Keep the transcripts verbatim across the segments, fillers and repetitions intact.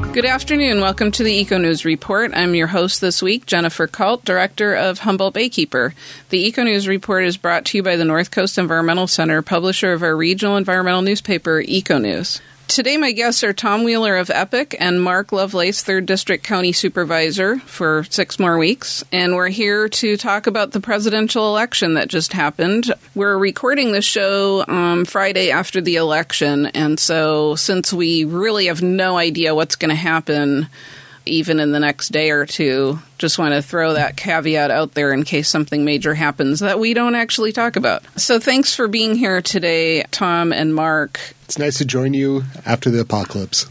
Good afternoon. Welcome to the Eco News Report. I'm your host this week, Jennifer Kalt, Director of Humboldt Baykeeper. The Eco News Report is brought to you by the North Coast Environmental Center, publisher of our regional environmental newspaper, Eco News. Today, my guests are Tom Wheeler of EPIC and Mark Lovelace, third District County Supervisor for six more weeks. And we're here to talk about the presidential election that just happened. We're recording this show um, Friday after the election. And so since we really have no idea what's going to happen even in the next day or two, just want to throw that caveat out there in case something major happens that we don't actually talk about. So thanks for being here today, Tom and Mark. It's nice to join you after the apocalypse.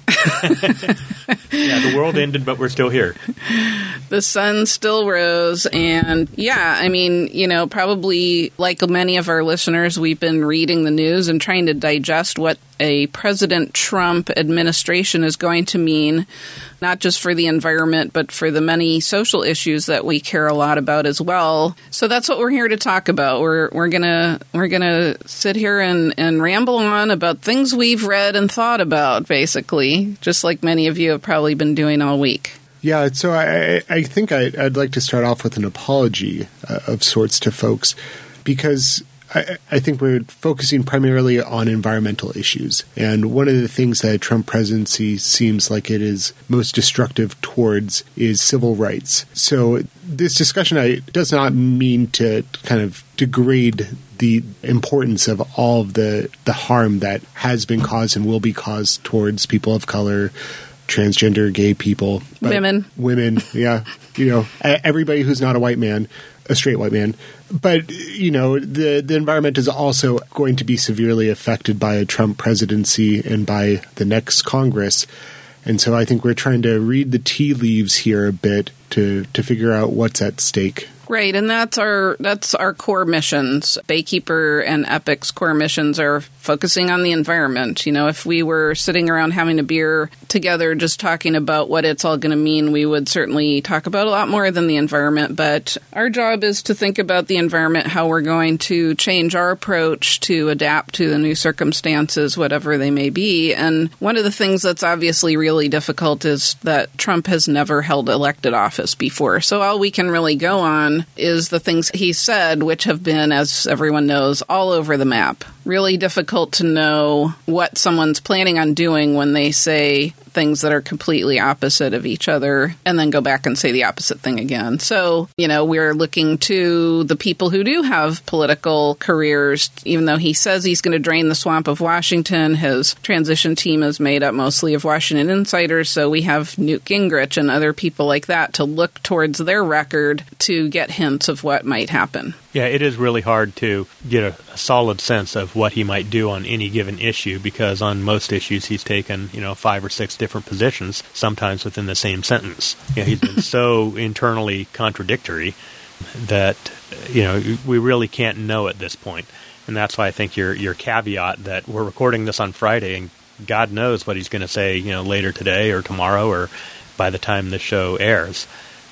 Yeah, the world ended, but we're still here. The sun still rose. And yeah, I mean, you know, probably like many of our listeners, we've been reading the news and trying to digest what a President Trump administration is going to mean, not just for the environment, but for the many social issues that we care a lot about as well. So that's what we're here to talk about. We're we're gonna we're gonna sit here and, and ramble on about things we've read and thought about, basically, just like many of you have probably been doing all week. Yeah, so I, I think I, I'd like to start off with an apology uh, of sorts to folks, because I, I think we're focusing primarily on environmental issues. And one of the things that Trump presidency seems like it is most destructive towards is civil rights. So this discussion I, does not mean to kind of degrade the importance of all of the, the harm that has been caused and will be caused towards people of color, transgender, gay people. Women. Women, yeah. You know, everybody who's not a white man, a straight white man. But, you know, the, the environment is also going to be severely affected by a Trump presidency and by the next Congress. And so I think we're trying to read the tea leaves here a bit to, to figure out what's at stake. Right, and that's our that's our core missions. Baykeeper and EPIC's core missions are focusing on the environment. You know, if we were sitting around having a beer together just talking about what it's all going to mean, we would certainly talk about a lot more than the environment. But our job is to think about the environment, how we're going to change our approach to adapt to the new circumstances, whatever they may be. And one of the things that's obviously really difficult is that Trump has never held elected office before. So all we can really go on is the things he said, which have been, as everyone knows, all over the map. Really difficult to know what someone's planning on doing when they say things that are completely opposite of each other and then go back and say the opposite thing again. So, you know, we're looking to the people who do have political careers, even though he says he's going to drain the swamp of Washington. His transition team is made up mostly of Washington insiders, so we have Newt Gingrich and other people like that to look towards their record to get hints of what might happen. Yeah, it is really hard to get a, a solid sense of what he might do on any given issue, because on most issues he's taken, you know, five or six different positions, sometimes within the same sentence. You know, he's been so internally contradictory that, you know, we really can't know at this point. And that's why I think your your caveat that we're recording this on Friday and God knows what he's going to say, you know, later today or tomorrow or by the time the show airs.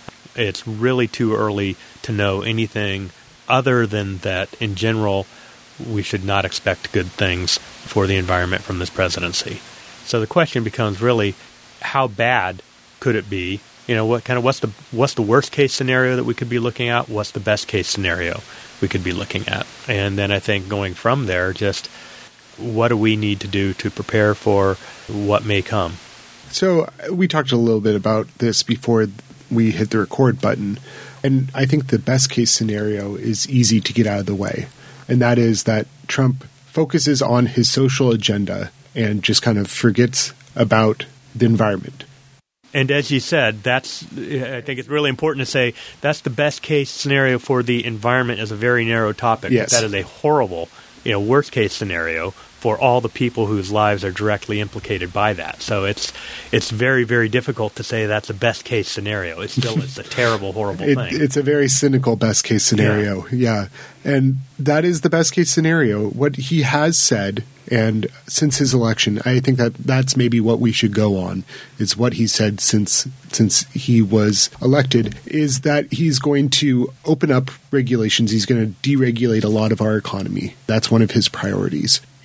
It's really too early to know anything other than that, in general, we should not expect good things for the environment from this presidency. So the question becomes really, how bad could it be? You know, what kind of what's the what's the worst case scenario that we could be looking at? What's the best case scenario we could be looking at? And then I think going from there, just what do we need to do to prepare for what may come? So we talked a little bit about this before we hit the record button. And I think the best case scenario is easy to get out of the way. And that is that Trump focuses on his social agenda and just kind of forgets about the environment. And as you said, that's, I think it's really important to say, that's the best case scenario for the environment as a very narrow topic. Yes. That is a horrible, you know, worst case scenario for all the people whose lives are directly implicated by that. So it's it's very, very difficult to say that's a best case scenario. It's still it's a terrible, horrible it, thing. It's a very cynical best case scenario. Yeah. yeah. And that is the best case scenario. What he has said, and since his election, I think that that's maybe what we should go on, is what he said since since he was elected, is that he's going to open up regulations. He's going to deregulate a lot of our economy. That's one of his priorities.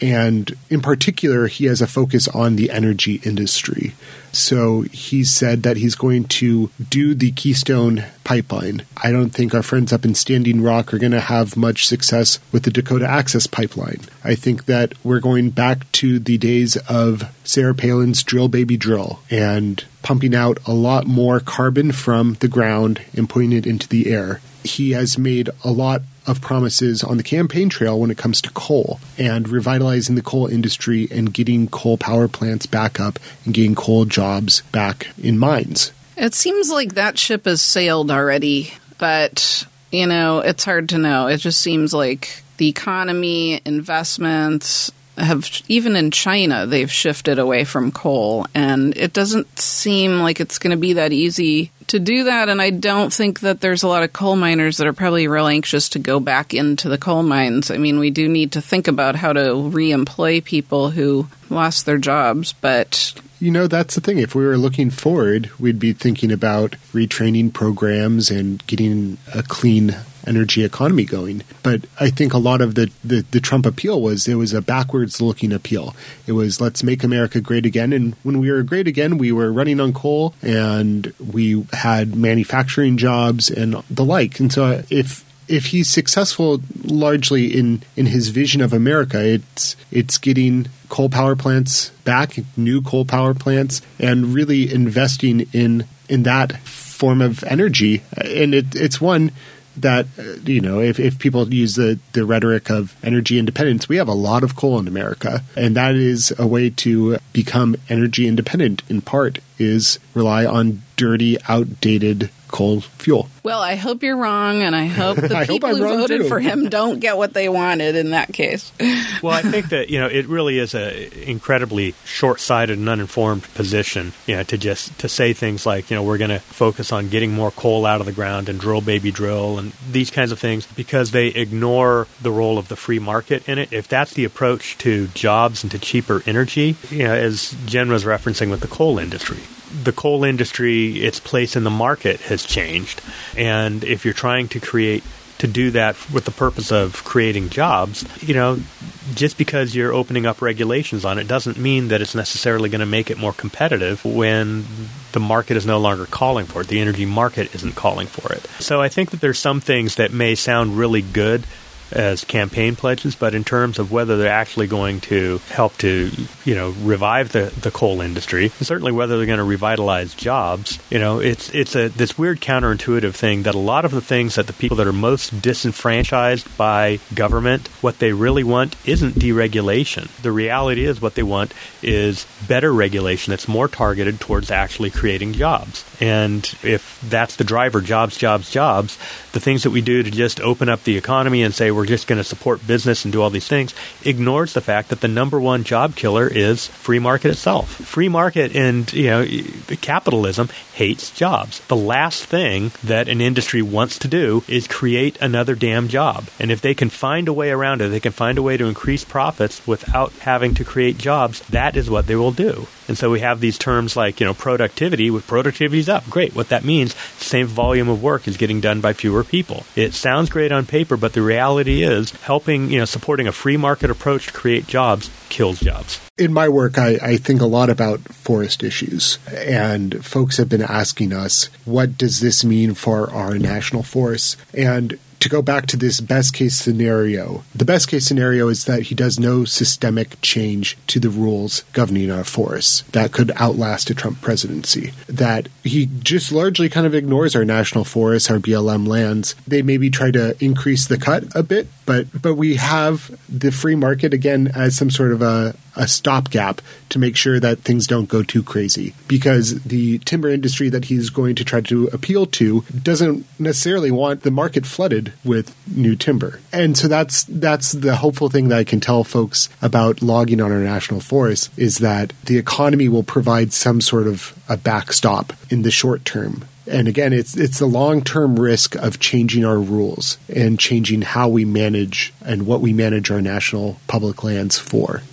And in particular, he has a focus on the energy industry. So he said that he's going to do the Keystone Pipeline. I don't think our friends up in Standing Rock are going to have much success with the Dakota Access Pipeline. I think that we're going back to the days of Sarah Palin's Drill Baby Drill and pumping out a lot more carbon from the ground and putting it into the air. He has made a lot of promises on the campaign trail when it comes to coal and revitalizing the coal industry and getting coal power plants back up and getting coal jobs back in mines. It seems like that ship has sailed already, but, you know, it's hard to know. It just seems like the economy, investments have, even in China, they've shifted away from coal, and it doesn't seem like it's going to be that easy to do that, and I don't think that there's a lot of coal miners that are probably real anxious to go back into the coal mines. I mean, we do need to think about how to re-employ people who lost their jobs, but... You know, that's the thing. If we were looking forward, we'd be thinking about retraining programs and getting a clean energy economy going. But I think a lot of the, the, the Trump appeal was it was a backwards-looking appeal. It was, let's make America great again. And when we were great again, we were running on coal and we had manufacturing jobs and the like. And so if if he's successful largely in, in his vision of America, it's it's getting coal power plants back, new coal power plants, and really investing in in that form of energy. And it, it's one that, you know, if, if people use the, the rhetoric of energy independence, we have a lot of coal in America. And that is a way to become energy independent, in part, is rely on dirty, outdated coal fuel. Well, I hope you're wrong, and I hope the I people hope who voted too. for him don't get what they wanted in that case. Well, I think that, you know, it really is a incredibly short-sighted and uninformed position, you know, to just to say things like, you know, we're going to focus on getting more coal out of the ground and drill baby drill and these kinds of things because they ignore the role of the free market in it. If that's the approach to jobs and to cheaper energy, you know, as Jen was referencing with the coal industry, the coal industry, its place in the market has changed. And if you're trying to create, to do that with the purpose of creating jobs, you know, just because you're opening up regulations on it doesn't mean that it's necessarily going to make it more competitive when the market is no longer calling for it. The energy market isn't calling for it. So I think that there's some things that may sound really good as campaign pledges, but in terms of whether they're actually going to help to, you know, revive the, the coal industry, and certainly whether they're going to revitalize jobs, you know, it's it's a this weird counterintuitive thing that a lot of the things that the people that are most disenfranchised by government, what they really want isn't deregulation. The reality is what they want is better regulation that's more targeted towards actually creating jobs. And if that's the driver, jobs, jobs, jobs, the things that we do to just open up the economy and say we're just going to support business and do all these things ignores the fact that the number one job killer is free market itself. Free market and, you know, capitalism hates jobs. The last thing that an industry wants to do is create another damn job. And if they can find a way around it, they can find a way to increase profits without having to create jobs, that is what they will do. And so we have these terms like, you know, productivity. With productivity's up. Great. What that means, same volume of work is getting done by fewer people. It sounds great on paper, but the reality is helping, you know, supporting a free market approach to create jobs kills jobs. In my work, I, I think a lot about forest issues, and folks have been asking us, what does this mean for our national forests? And to go back to this best case scenario, the best case scenario is that he does no systemic change to the rules governing our forests that could outlast a Trump presidency. That he just largely kind of ignores our national forests, our B L M lands. They maybe try to increase the cut a bit, but but we have the free market again as some sort of a a stopgap to make sure that things don't go too crazy, because the timber industry that he's going to try to appeal to doesn't necessarily want the market flooded with new timber. And so that's that's the hopeful thing that I can tell folks about logging on our national forests, is that the economy will provide some sort of a backstop in the short term. And again, it's it's the long-term risk of changing our rules and changing how we manage and what we manage our national public lands for.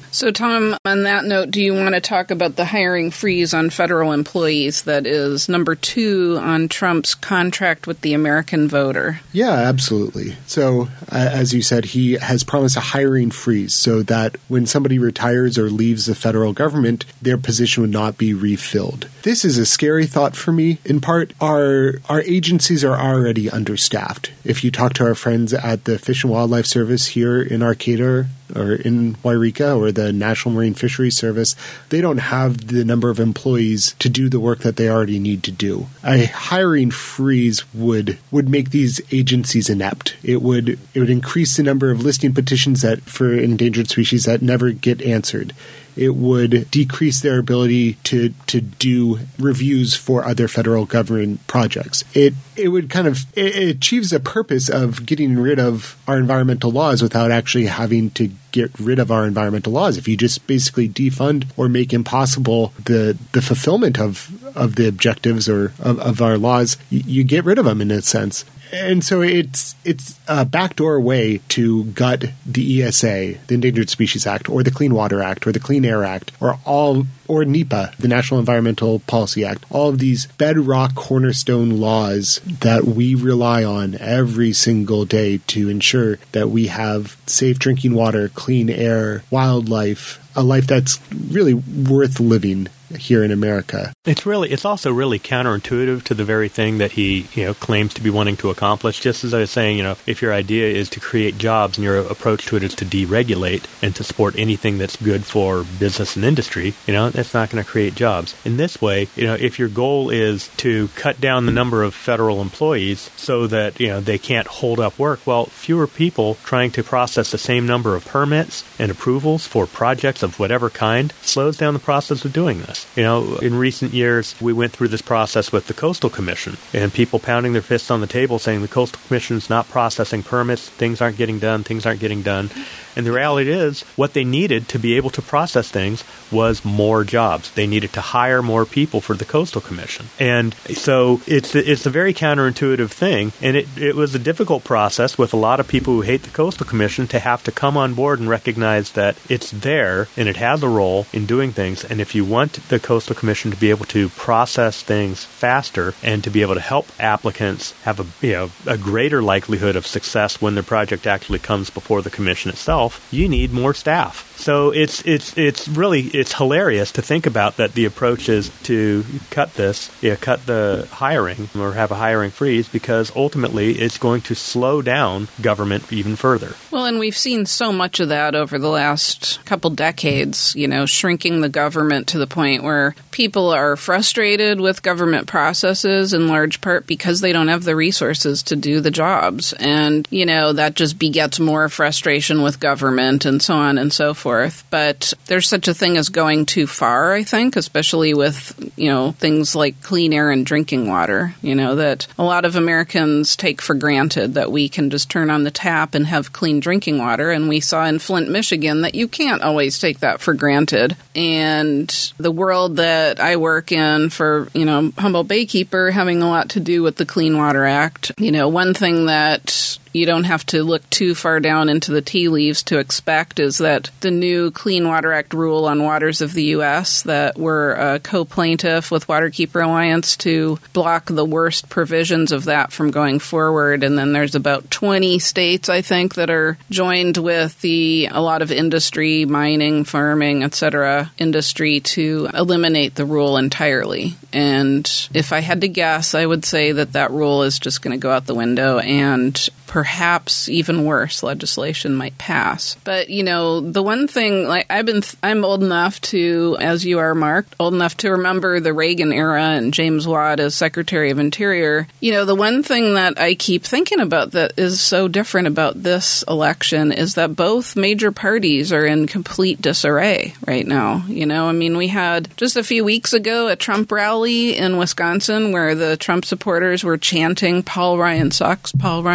So, Tom, on that note, do you want to talk about the hiring freeze on federal employees that is number two on Trump's contract with the American voter? Yeah, absolutely. So, uh, as you said, he has promised a hiring freeze so that when somebody retires or leaves the federal government, their position would not be refilled. This is a scary thought for me. In part, our our agencies are already understaffed. If you talk to our friends at the Fish and Wildlife Service here in Arcata or in Wairika or the National Marine Fisheries Service, they don't have the number of employees to do the work that they already need to do. A hiring freeze would would make these agencies inept. It would it would increase the number of listing petitions that for endangered species that never get answered. It would decrease their ability to to do reviews for other federal government projects. It it would kind of it, it achieves the purpose of getting rid of our environmental laws without actually having to get rid of our environmental laws. If you just basically defund or make impossible the the fulfillment of of the objectives or of, of our laws, you, you get rid of them in a sense. And so it's it's a backdoor way to gut the E S A, the Endangered Species Act, or the Clean Water Act, or the Clean Air Act, or all or NEPA, the National Environmental Policy Act. All of these bedrock cornerstone laws that we rely on every single day to ensure that we have safe drinking water, clean air, wildlife, a life that's really worth living here in America. It's really, it's also really counterintuitive to the very thing that he, you know, claims to be wanting to accomplish. Just as I was saying, you know, if your idea is to create jobs and your approach to it is to deregulate and to support anything that's good for business and industry, you know, that's not going to create jobs. In this way, you know, if your goal is to cut down the number of federal employees so that, you know, they can't hold up work, well, fewer people trying to process the same number of permits and approvals for projects of whatever kind slows down the process of doing this. You know, in recent years, we went through this process with the Coastal Commission and people pounding their fists on the table saying the Coastal Commission is not processing permits, things aren't getting done, things aren't getting done. And the reality is, what they needed to be able to process things was more jobs. They needed to hire more people for the Coastal Commission. And so it's it's a very counterintuitive thing, and it, it was a difficult process with a lot of people who hate the Coastal Commission to have to come on board and recognize that it's there and it has a role in doing things. And if you want the Coastal Commission to be able to process things faster and to be able to help applicants have a you know a greater likelihood of success when their project actually comes before the commission itself, you need more staff. So it's it's it's really it's hilarious to think about that the approach is to cut this, yeah, cut the hiring or have a hiring freeze, because ultimately it's going to slow down government even further. Well, and we've seen so much of that over the last couple decades, you know, shrinking the government to the point where people are frustrated with government processes in large part because they don't have the resources to do the jobs. And, you know, that just begets more frustration with government and so on and so forth. But there's such a thing as going too far, I think, especially with, you know, things like clean air and drinking water, you know, that a lot of Americans take for granted that we can just turn on the tap and have clean drinking water. And we saw in Flint, Michigan, that you can't always take that for granted. And the world that I work in for, you know, Humboldt Baykeeper, having a lot to do with the Clean Water Act, you know, one thing that you don't have to look too far down into the tea leaves to expect is that the new Clean Water Act rule on waters of the U S that we're a co-plaintiff with Waterkeeper Alliance to block the worst provisions of that from going forward. And then there's about twenty states, I think, that are joined with the a lot of industry, mining, farming, et cetera, industry to eliminate the rule entirely. And if I had to guess, I would say that that rule is just going to go out the window, and perhaps even worse legislation might pass. But, you know, the one thing, like I've been, th- I'm old enough to, as you are, Mark, old enough to remember the Reagan era and James Watt as Secretary of Interior. You know, the one thing that I keep thinking about that is so different about this election is that both major parties are in complete disarray right now. You know, I mean, we had just a few weeks ago a Trump rally in Wisconsin where the Trump supporters were chanting, "Paul Ryan sucks, Paul Ryan sucks."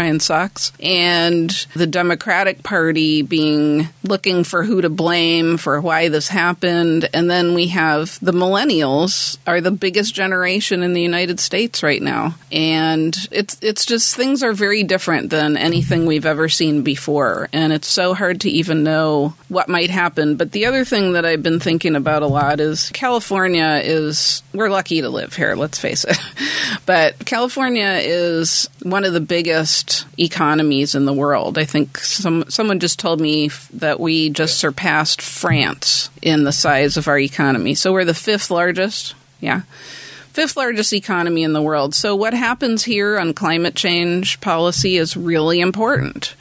box, and the Democratic Party being looking for who to blame for why this happened. And then we have the millennials are the biggest generation in the United States right now. And it's it's just things are very different than anything we've ever seen before. And it's so hard to even know what might happen. But the other thing that I've been thinking about a lot is California is, we're lucky to live here, let's face it. But California is one of the biggest economies in the world. I think some someone just told me that we just surpassed France in the size of our economy. So we're the fifth largest. Yeah. Fifth largest economy in the world. So what happens here on climate change policy is really important.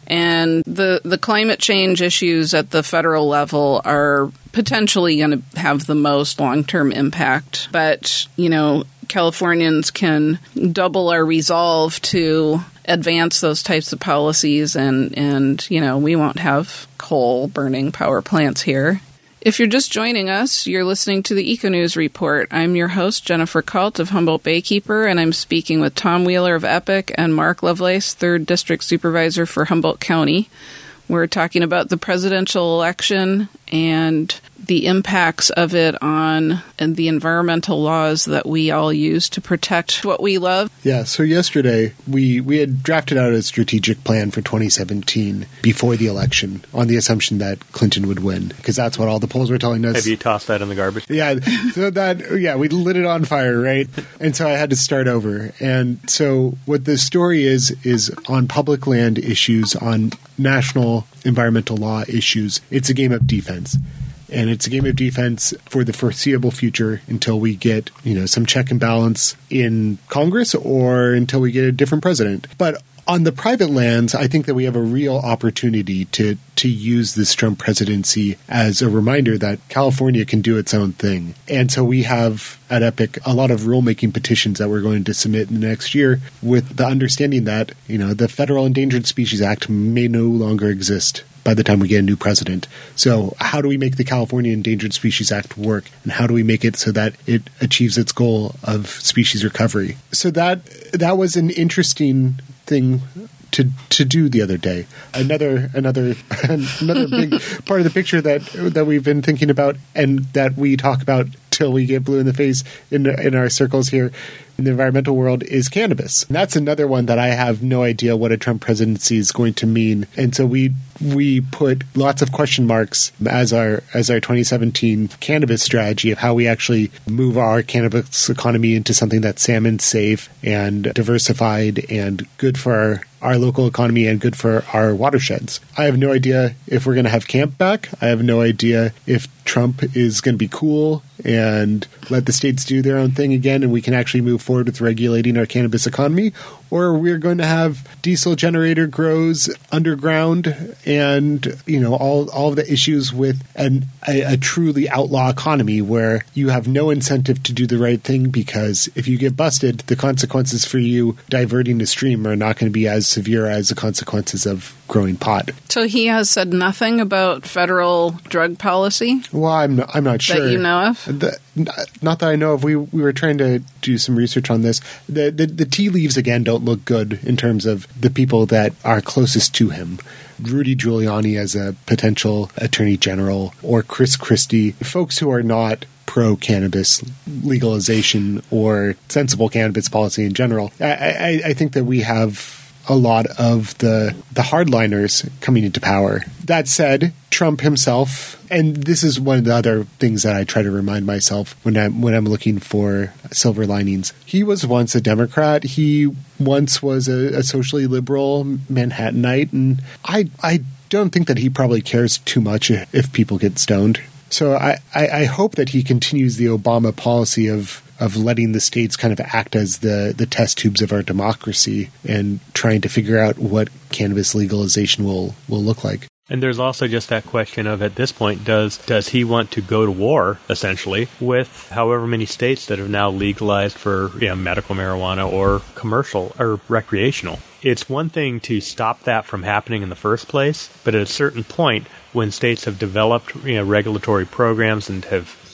And the, the climate change issues at the federal level are potentially going to have the most long-term impact. But, you know, Californians can double our resolve to advance those types of policies, and, and you know, we won't have coal-burning power plants here. If you're just joining us, you're listening to the Econews Report. I'm your host, Jennifer Kalt of Humboldt Baykeeper, and I'm speaking with Tom Wheeler of EPIC and Mark Lovelace, third District Supervisor for Humboldt County. We're talking about the presidential election and the impacts of it on and the environmental laws that we all use to protect what we love. Yeah, so yesterday we, we had drafted out a strategic plan for twenty seventeen before the election on the assumption that Clinton would win, because that's what all the polls were telling us. Have you tossed that in the garbage? Yeah, so that yeah, we lit it on fire, right? And so I had to start over. And so what the story is is on public land issues, on national environmental law issues, it's a game of defense. And it's a game of defense for the foreseeable future until we get, you know, some check and balance in Congress or until we get a different president. But on the private lands, I think that we have a real opportunity to to use this Trump presidency as a reminder that California can do its own thing. And so we have at EPIC a lot of rulemaking petitions that we're going to submit in the next year with the understanding that, you know, the Federal Endangered Species Act may no longer exist by the time we get a new president. So how do we make the California Endangered Species Act work? And how do we make it so that it achieves its goal of species recovery? So that that was an interesting thing to to do the other day. Another another another big part of the picture that that we've been thinking about and that we talk about till we get blue in the face in in our circles here in the environmental world is cannabis. And that's another one that I have no idea what a Trump presidency is going to mean. And so we we put lots of question marks as our as our twenty seventeen cannabis strategy of how we actually move our cannabis economy into something that's salmon safe and diversified and good for our, our local economy and good for our watersheds. I have no idea if we're going to have camp back. I have no idea if Trump is going to be cool and let the states do their own thing again and we can actually move forward with regulating our cannabis economy, or we're going to have diesel generator grows underground and, you know, all, all of the issues with an, a, a truly outlaw economy where you have no incentive to do the right thing because if you get busted, the consequences for you diverting the stream are not going to be as severe as the consequences of growing pot. So he has said nothing about federal drug policy? Well, I'm not, I'm not sure. That you know of? The, not that I know of. We we were trying to do some research on this. The, the the tea leaves, again, don't look good in terms of the people that are closest to him. Rudy Giuliani as a potential attorney general, or Chris Christie, folks who are not pro-cannabis legalization or sensible cannabis policy in general. I, I, I think that we have a lot of the the hardliners coming into power. That said, Trump himself, and this is one of the other things that I try to remind myself when I'm when I'm looking for silver linings. He was once a Democrat. He once was a, a socially liberal Manhattanite, and I I don't think that he probably cares too much if people get stoned. So I, I, I hope that he continues the Obama policy of of letting the states kind of act as the, the test tubes of our democracy and trying to figure out what cannabis legalization will, will look like. And there's also just that question of, at this point, does does he want to go to war, essentially, with however many states that have now legalized for, you know, medical marijuana or commercial or recreational? It's one thing to stop that from happening in the first place, but at a certain point, when states have developed, you know, regulatory programs and have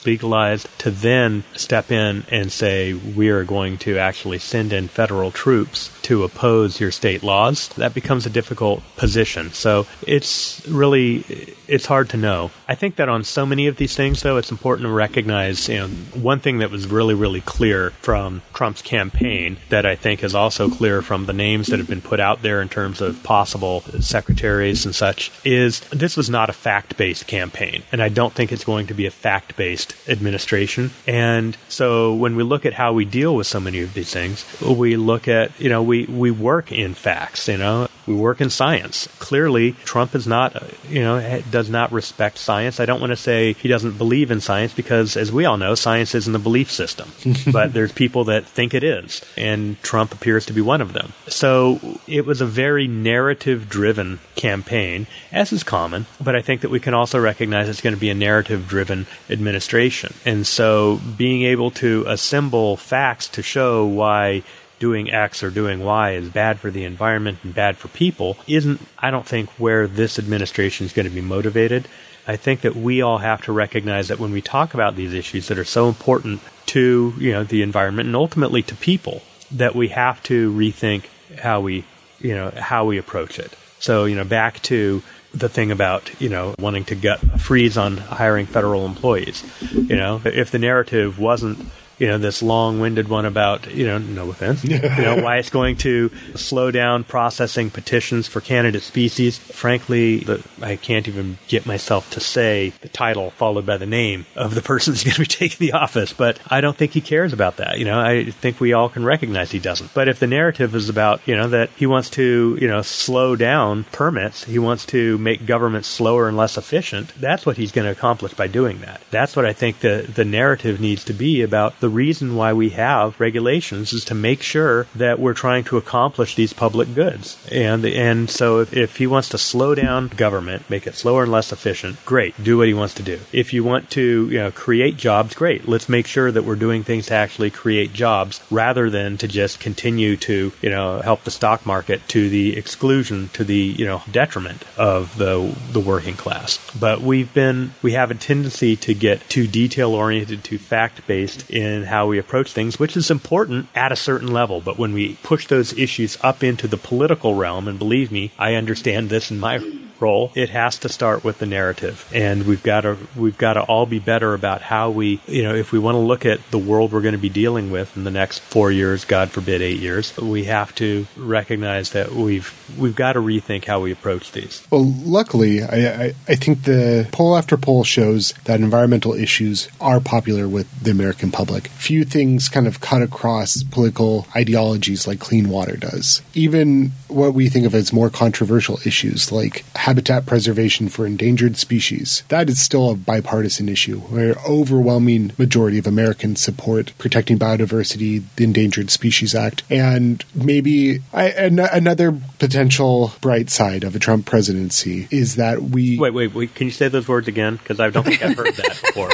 legalized, to then step in and say, we are going to actually send in federal troops to oppose your state laws, that becomes a difficult position. So it's really, it's hard to know. I think that on so many of these things, though, it's important to recognize, you know, one thing that was really, really clear from Trump's campaign that I think is also clear from the names that have been put out there in terms of possible secretaries and such, is this was not a fact-based campaign. And I don't think it's going to be a fact-based administration. And so when we look at how we deal with so many of these things, we look at, you know, we, we work in facts, you know, we work in science. Clearly, Trump is not, you know, does not respect science. I don't want to say he doesn't believe in science because, as we all know, science isn't a belief system. But there's people that think it is, and Trump appears to be one of them. So it was a very narrative-driven campaign, as is common, but I think that we can also recognize it's going to be a narrative-driven administration. And so being able to assemble facts to show why doing X or doing Y is bad for the environment and bad for people isn't, I don't think, where this administration is going to be motivated. I think that we all have to recognize that when we talk about these issues that are so important to, you know, the environment and ultimately to people, that we have to rethink how we, you know, how we approach it. So, you know, back to the thing about, you know, wanting to gut a freeze on hiring federal employees. You know, if the narrative wasn't, you know, this long-winded one about, you know, no offense, you know, why it's going to slow down processing petitions for candidate species. Frankly, the, I can't even get myself to say the title followed by the name of the person who's going to be taking the office, but I don't think he cares about that. You know, I think we all can recognize he doesn't. But if the narrative is about, you know, that he wants to, you know, slow down permits, he wants to make government slower and less efficient, that's what he's going to accomplish by doing that. That's what I think the, the narrative needs to be about. The reason why we have regulations is to make sure that we're trying to accomplish these public goods. And and so if, if he wants to slow down government, make it slower and less efficient, great, do what he wants to do. If you want to, you know, create jobs, great. Let's make sure that we're doing things to actually create jobs rather than to just continue to, you know, help the stock market to the exclusion, to the, you know, detriment of the the working class. But we've been, we have a tendency to get too detail-oriented, too fact-based in how we approach things, which is important at a certain level. But when we push those issues up into the political realm, and believe me, I understand this in my role, it has to start with the narrative. And we've got to we've got to all be better about how we, you know, if we want to look at the world we're going to be dealing with in the next four years, God forbid eight years, we have to recognize that we've we've got to rethink how we approach these. Well, luckily, I, I, I think the poll after poll shows that environmental issues are popular with the American public. Few things kind of cut across political ideologies like clean water does. Even what we think of as more controversial issues like habitat preservation for endangered species, that is still a bipartisan issue where overwhelming majority of Americans support protecting biodiversity, the Endangered Species Act, and maybe I, an, another potential bright side of a Trump presidency is that we... Wait, wait, wait. Can you say those words again? Because I don't think I've heard that before.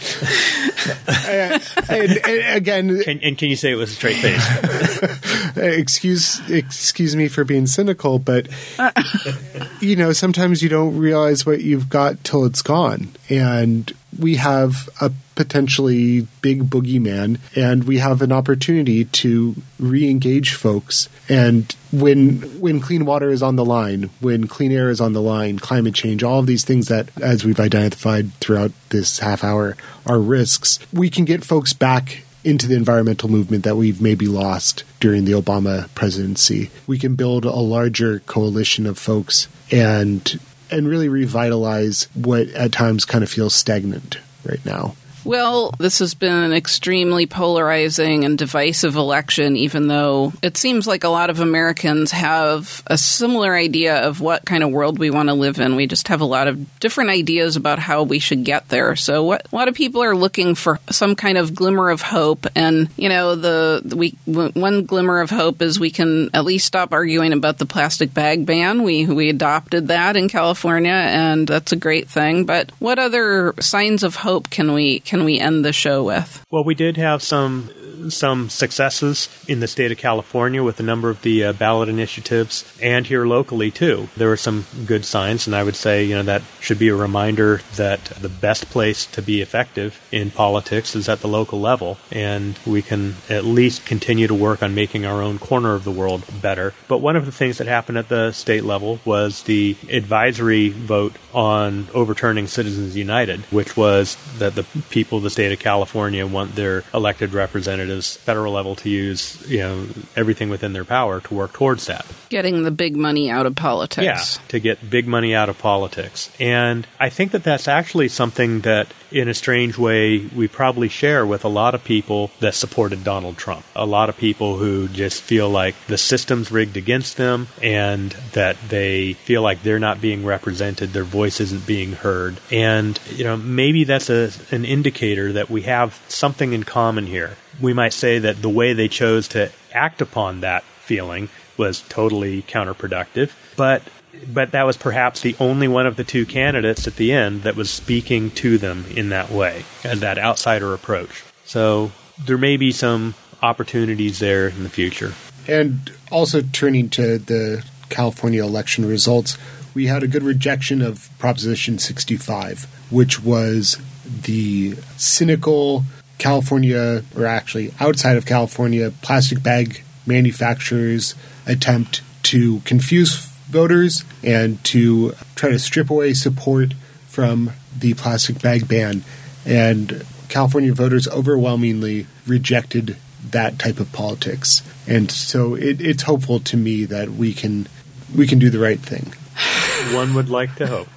uh, and, and again... Can, and can you say it with a straight face? excuse, excuse me for being cynical, but, you know, sometimes you don't realize what you've got till it's gone. And we have a potentially big boogeyman, and we have an opportunity to re-engage folks. And when when clean water is on the line, when clean air is on the line, climate change, all of these things that, as we've identified throughout this half hour, are risks, we can get folks back into the environmental movement that we've maybe lost during the Obama presidency. We can build a larger coalition of folks and and really revitalize what at times kind of feels stagnant right now. Well, this has been an extremely polarizing and divisive election, even though it seems like a lot of Americans have a similar idea of what kind of world we want to live in. We just have a lot of different ideas about how we should get there. So what, a lot of people are looking for some kind of glimmer of hope. And, you know, the we one glimmer of hope is we can at least stop arguing about the plastic bag ban. We, we adopted that in California, and that's a great thing. But what other signs of hope can we Can we end the show with? Well, we did have some some successes in the state of California with a number of the uh, ballot initiatives, and here locally too. There were some good signs, and I would say, you know, that should be a reminder that the best place to be effective in politics is at the local level, and we can at least continue to work on making our own corner of the world better. But one of the things that happened at the state level was the advisory vote on overturning Citizens United, which was that the people of the state of California want their elected representatives federal level to use, you know, everything within their power to work towards that. Getting the big money out of politics. Yeah, to get big money out of politics. And I think that that's actually something that, in a strange way, we probably share with a lot of people that supported Donald Trump. A lot of people who just feel like the system's rigged against them and that they feel like they're not being represented, their voice isn't being heard. And, you know, maybe that's a, an indicator that we have something in common here. We might say that the way they chose to act upon that feeling was totally counterproductive, but but that was perhaps the only one of the two candidates at the end that was speaking to them in that way, as that outsider approach. So there may be some opportunities there in the future. And also turning to the California election results, we had a good rejection of Proposition sixty-five, which was the cynical California, or actually outside of California, plastic bag manufacturers' attempt to confuse voters and to try to strip away support from the plastic bag ban. And California voters overwhelmingly rejected that type of politics. And so it, it's hopeful to me that we can we can do the right thing. One would like to hope.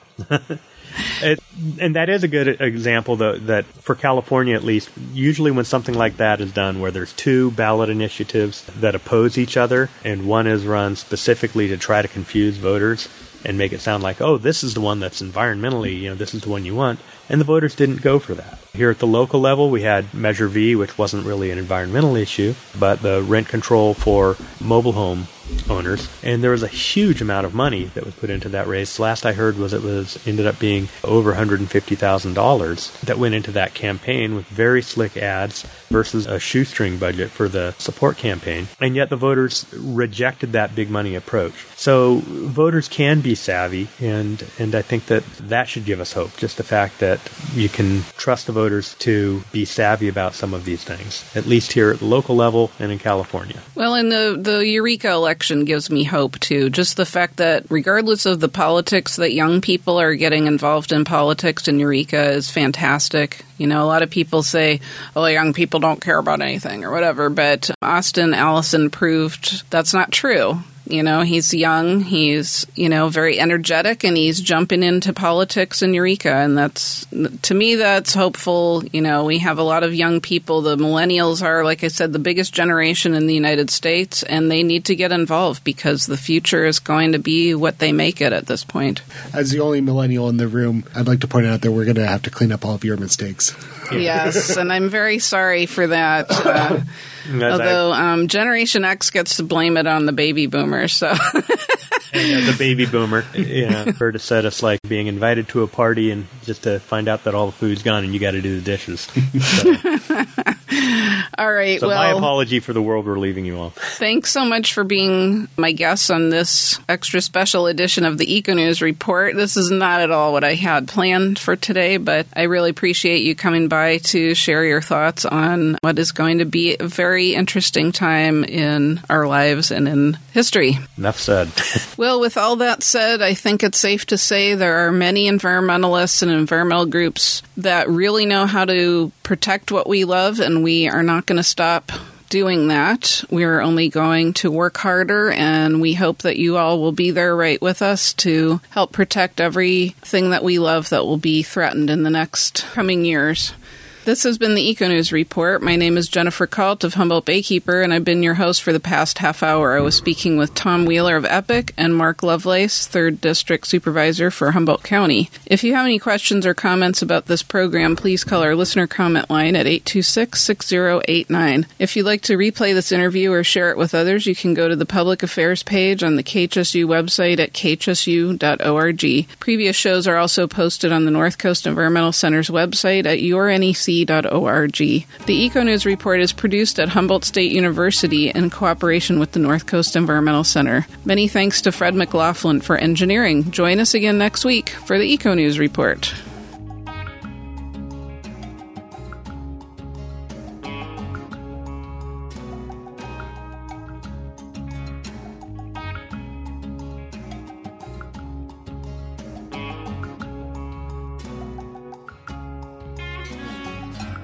It, and that is a good example, though, that for California at least, usually when something like that is done, where there's two ballot initiatives that oppose each other, and one is run specifically to try to confuse voters and make it sound like, oh, this is the one that's environmentally, you know, this is the one you want, and the voters didn't go for that. Here at the local level, we had Measure V, which wasn't really an environmental issue, but the rent control for mobile home owners, and there was a huge amount of money that was put into that race. Last I heard was it was ended up being over one hundred fifty thousand dollars that went into that campaign with very slick ads versus a shoestring budget for the support campaign, and yet the voters rejected that big money approach. So voters can be savvy, and and I think that that should give us hope, just the fact that you can trust the voters to be savvy about some of these things, at least here at the local level and in California. Well, and the, the Eureka election gives me hope, too. Just the fact that regardless of the politics, that young people are getting involved in politics in Eureka is fantastic. You know, a lot of people say, oh, young people don't care about anything or whatever, but Austin Allison proved that's not true. You know, he's young, he's, you know, very energetic, and he's jumping into politics in Eureka. And that's, to me, that's hopeful. You know, we have a lot of young people. The millennials are, like I said, the biggest generation in the United States, and they need to get involved because the future is going to be what they make it at this point. As the only millennial in the room, I'd like to point out that we're going to have to clean up all of your mistakes. Yes, and I'm very sorry for that. Uh, although um, Generation X gets to blame it on the baby boomers. So. And, uh, the baby boomer, you know, heard it said it's like being invited to a party and just to find out that all the food's gone and you got to do the dishes. So. All right. So well, my apology for the world we're leaving you all. Thanks so much for being my guest on this extra special edition of the Econews Report. This is not at all what I had planned for today, but I really appreciate you coming by to share your thoughts on what is going to be a very interesting time in our lives and in history. Enough said. Well, with all that said, I think it's safe to say there are many environmentalists and environmental groups that really know how to protect what we love, and we are not going to stop doing that. We're only going to work harder, and we hope that you all will be there right with us to help protect everything that we love that will be threatened in the next coming years. This has been the Econews Report. My name is Jennifer Kalt of Humboldt Baykeeper, and I've been your host for the past half hour. I was speaking with Tom Wheeler of EPIC and Mark Lovelace, third District Supervisor for Humboldt County. If you have any questions or comments about this program, please call our listener comment line at eight two six, six zero eight nine. If you'd like to replay this interview or share it with others, you can go to the Public Affairs page on the K H S U website at k h s u dot org. Previous shows are also posted on the North Coast Environmental Center's website at your N E C c dot org. The EcoNews Report is produced at Humboldt State University in cooperation with the North Coast Environmental Center. Many thanks to Fred McLaughlin for engineering. Join us again next week for the EcoNews Report.